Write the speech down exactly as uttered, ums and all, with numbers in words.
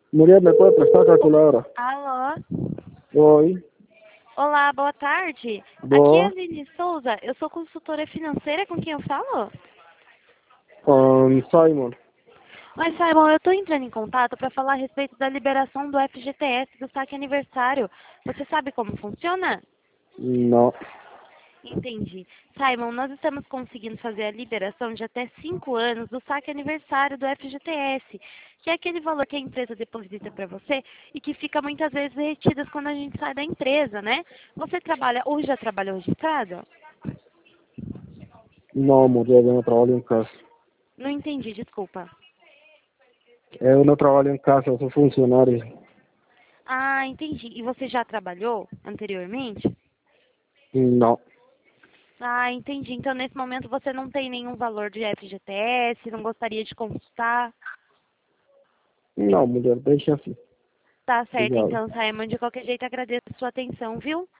Mulher, ¿me puede prestar calculadora? Alô? Oi, Olá, boa tarde. Aqui é a boa, Aline Souza, eu sou consultora financeira, com quem eu falo? com Simon. Oi, Simon, eu estou entrando em contato para falar a respeito da liberação do F G T S do saque aniversário. Você sabe como funciona? Não, Entendi. Simon, nós estamos conseguindo fazer a liberação de até cinco anos do saque aniversário do F G T S, que é aquele valor que a empresa deposita para você e que fica muitas vezes retidas quando a gente sai da empresa, né? Você trabalha ou já trabalhou registrado? não, mulher, eu não trabalho em casa. Não entendi, desculpa. Eu não trabalho em casa, eu sou funcionário. Ah, entendi. E você já trabalhou anteriormente? Não, Ah, entendi. Então, nesse momento, você não tem nenhum valor de F G T S, não gostaria de consultar? não, mulher, deixa assim. Tá certo, Obrigado. então, Simon. De qualquer jeito, agradeço a sua atenção, viu?